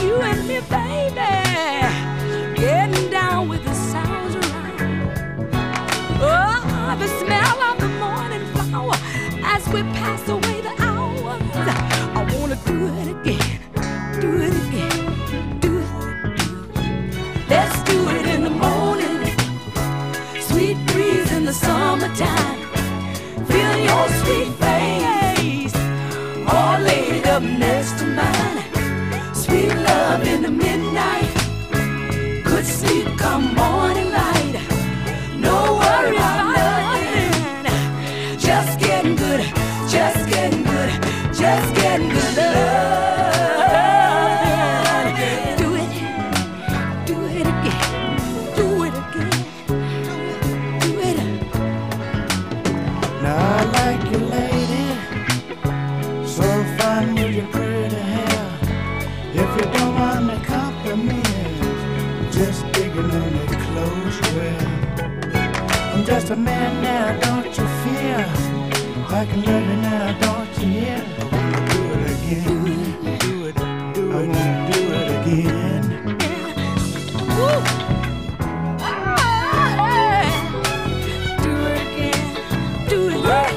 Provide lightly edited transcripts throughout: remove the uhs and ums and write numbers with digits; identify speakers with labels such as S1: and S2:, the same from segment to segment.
S1: you and me, baby, getting down with the sounds around. Oh, the smell of the morning flower as we pass away the hours. I wanna do it again, do it again, do it. Let's do it in the morning, sweet breeze in the summertime. Feel your sweet face, all laid up next to mine. Sweet love in the midnight, good sleep come morning light. No worry about nothing, just getting good, just getting good, just getting good love. Do it again, do it again, do it.
S2: Now I like you, lady, so fine with your pretty hair. If you don't want me compliment, just digging on the clothes you wear. I'm just a man now, don't you fear? I can love you now, don't you hear? I wanna do it again, do it, I wanna do it again.
S1: Woo! Do it again, do it again.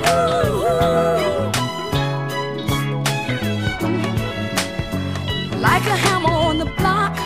S1: Like a hammer on the block,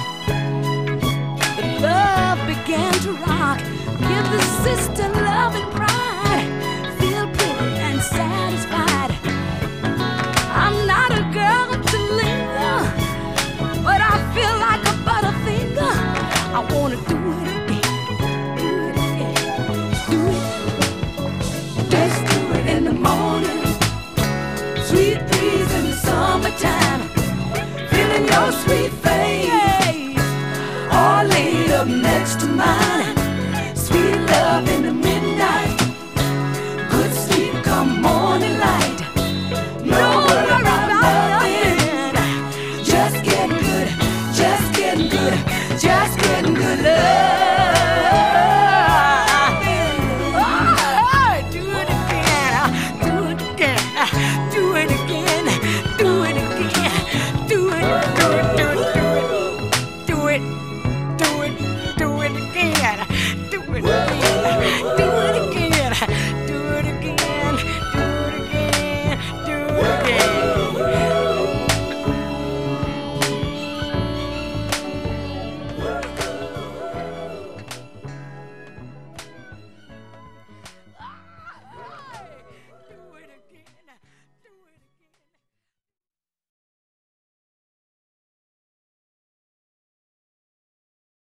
S1: the love began to rock. Give the sister love and pride, feel pretty and satisfied. I'm not a girl to linger, but I feel like a butterfinger. I wanna do it again, do it again, do it. Let's do it in the morning, sweet breeze in the summertime. Feeling your sweet face, all laid up next to mine. Sweet love in the midnight, good sleep come morning light. No worry about nothing, just getting good,